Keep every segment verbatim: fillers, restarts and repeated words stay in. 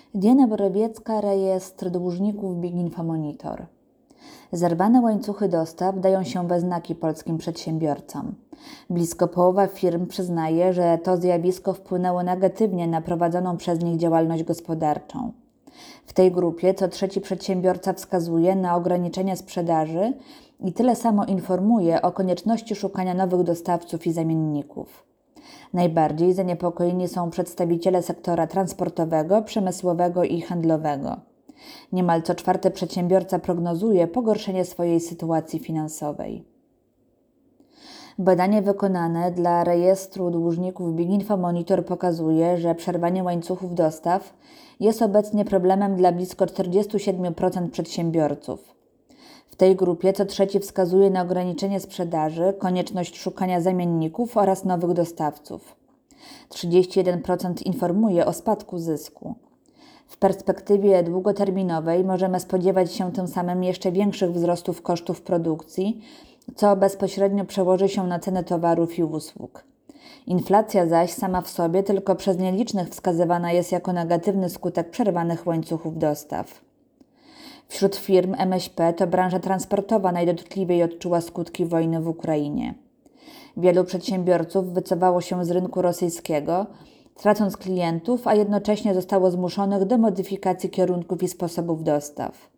Diana Borowiecka, rejestr dłużników Big Info Monitor. Zerwane łańcuchy dostaw dają się we znaki polskim przedsiębiorcom. Blisko połowa firm przyznaje, że to zjawisko wpłynęło negatywnie na prowadzoną przez nich działalność gospodarczą. W tej grupie co trzeci przedsiębiorca wskazuje na ograniczenia sprzedaży i tyle samo informuje o konieczności szukania nowych dostawców i zamienników. Najbardziej zaniepokojeni są przedstawiciele sektora transportowego, przemysłowego i handlowego. Niemal co czwarty przedsiębiorca prognozuje pogorszenie swojej sytuacji finansowej. Badanie wykonane dla rejestru dłużników Big Info Monitor pokazuje, że przerwanie łańcuchów dostaw jest obecnie problemem dla blisko czterdzieści siedem procent przedsiębiorców. W tej grupie co trzeci wskazuje na ograniczenie sprzedaży, konieczność szukania zamienników oraz nowych dostawców. trzydzieści jeden procent informuje o spadku zysku. W perspektywie długoterminowej możemy spodziewać się tym samym jeszcze większych wzrostów kosztów produkcji, co bezpośrednio przełoży się na cenę towarów i usług. Inflacja zaś sama w sobie tylko przez nielicznych wskazywana jest jako negatywny skutek przerwanych łańcuchów dostaw. Wśród firm M S P to branża transportowa najdotkliwiej odczuła skutki wojny w Ukrainie. Wielu przedsiębiorców wycofało się z rynku rosyjskiego, tracąc klientów, a jednocześnie zostało zmuszonych do modyfikacji kierunków i sposobów dostaw.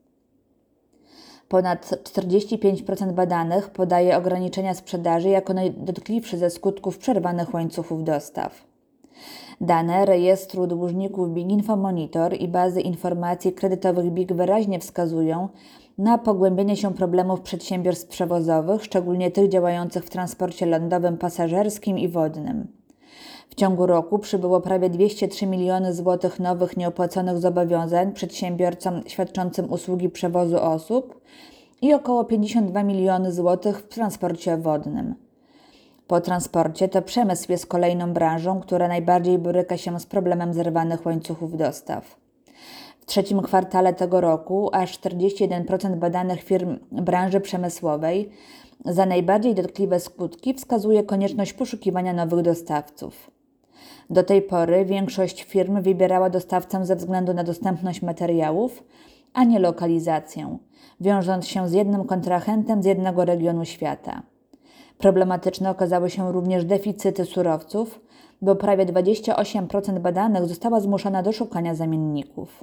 Ponad czterdzieści pięć procent badanych podaje ograniczenia sprzedaży jako najdotkliwszy ze skutków przerwanych łańcuchów dostaw. Dane rejestru dłużników Big Info Monitor i bazy informacji kredytowych B I G wyraźnie wskazują na pogłębienie się problemów przedsiębiorstw przewozowych, szczególnie tych działających w transporcie lądowym, pasażerskim i wodnym. W ciągu roku przybyło prawie dwieście trzy miliony złotych nowych nieopłaconych zobowiązań przedsiębiorcom świadczącym usługi przewozu osób i około pięćdziesiąt dwa miliony złotych w transporcie wodnym. Po transporcie to przemysł jest kolejną branżą, która najbardziej boryka się z problemem zerwanych łańcuchów dostaw. W trzecim kwartale tego roku aż czterdzieści jeden procent badanych firm branży przemysłowej za najbardziej dotkliwe skutki wskazuje konieczność poszukiwania nowych dostawców. Do tej pory większość firm wybierała dostawcę ze względu na dostępność materiałów, a nie lokalizację, wiążąc się z jednym kontrahentem z jednego regionu świata. Problematyczne okazały się również deficyty surowców, bo prawie dwadzieścia osiem procent badanych została zmuszona do szukania zamienników.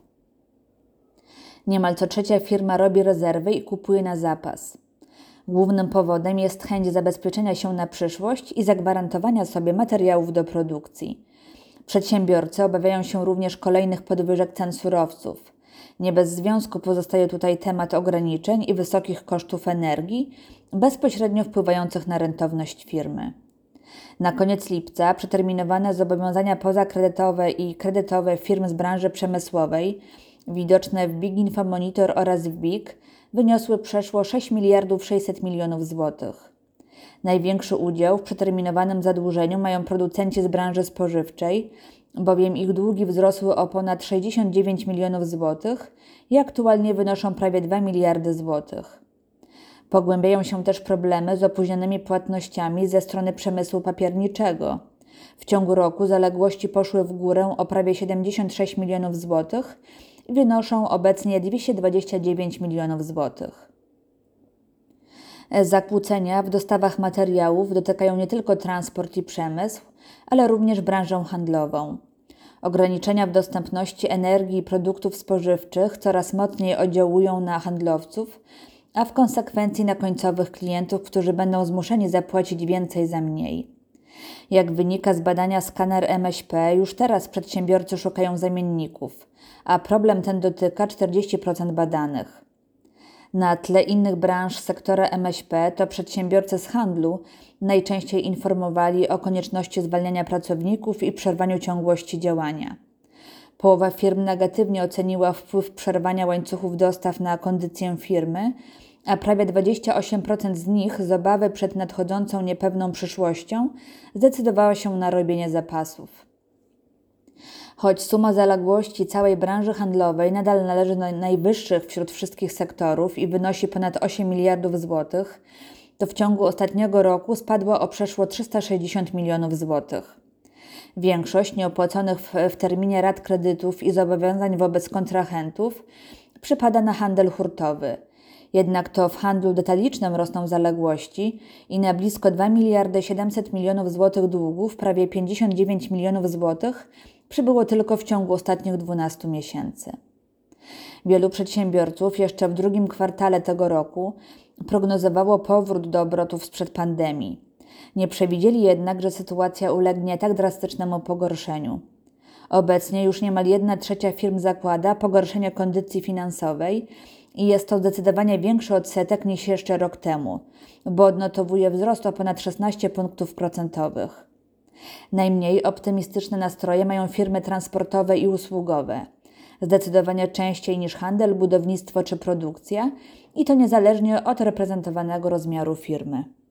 Niemal co trzecia firma robi rezerwy i kupuje na zapas. Głównym powodem jest chęć zabezpieczenia się na przyszłość i zagwarantowania sobie materiałów do produkcji. Przedsiębiorcy obawiają się również kolejnych podwyżek cen surowców. Nie bez związku pozostaje tutaj temat ograniczeń i wysokich kosztów energii, bezpośrednio wpływających na rentowność firmy. Na koniec lipca przeterminowane zobowiązania pozakredytowe i kredytowe firm z branży przemysłowej, widoczne w Big Info Monitor oraz w B I G, wyniosły przeszło sześć miliardów sześćset milionów złotych. Największy udział w przeterminowanym zadłużeniu mają producenci z branży spożywczej, bowiem ich długi wzrosły o ponad sześćdziesiąt dziewięć milionów złotych i aktualnie wynoszą prawie dwa miliardy złotych. Pogłębiają się też problemy z opóźnionymi płatnościami ze strony przemysłu papierniczego. W ciągu roku zaległości poszły w górę o prawie siedemdziesiąt sześć milionów złotych i wynoszą obecnie dwieście dwadzieścia dziewięć milionów złotych. Zakłócenia w dostawach materiałów dotykają nie tylko transport i przemysł, ale również branżę handlową. Ograniczenia w dostępności energii i produktów spożywczych coraz mocniej oddziałują na handlowców, a w konsekwencji na końcowych klientów, którzy będą zmuszeni zapłacić więcej za mniej. Jak wynika z badania Skaner M S P, już teraz przedsiębiorcy szukają zamienników, a problem ten dotyka czterdzieści procent badanych. Na tle innych branż sektora M S P to przedsiębiorcy z handlu najczęściej informowali o konieczności zwalniania pracowników i przerwaniu ciągłości działania. Połowa firm negatywnie oceniła wpływ przerwania łańcuchów dostaw na kondycję firmy, a prawie dwadzieścia osiem procent z nich z obawy przed nadchodzącą niepewną przyszłością zdecydowała się na robienie zapasów. Choć suma zaległości całej branży handlowej nadal należy do najwyższych wśród wszystkich sektorów i wynosi ponad osiem miliardów złotych, to w ciągu ostatniego roku spadła o przeszło trzysta sześćdziesiąt milionów złotych. Większość nieopłaconych w, w terminie rat kredytów i zobowiązań wobec kontrahentów przypada na handel hurtowy. Jednak to w handlu detalicznym rosną zaległości i na blisko dwa miliardy siedemset milionów złotych długów prawie pięćdziesiąt dziewięć milionów złotych przybyło tylko w ciągu ostatnich dwunastu miesięcy. Wielu przedsiębiorców jeszcze w drugim kwartale tego roku prognozowało powrót do obrotów sprzed pandemii. Nie przewidzieli jednak, że sytuacja ulegnie tak drastycznemu pogorszeniu. Obecnie już niemal jedna trzecia firm zakłada pogorszenie kondycji finansowej i jest to zdecydowanie większy odsetek niż jeszcze rok temu, bo odnotowuje wzrost o ponad szesnaście punktów procentowych. Najmniej optymistyczne nastroje mają firmy transportowe i usługowe. Zdecydowanie częściej niż handel, budownictwo czy produkcja i to niezależnie od reprezentowanego rozmiaru firmy.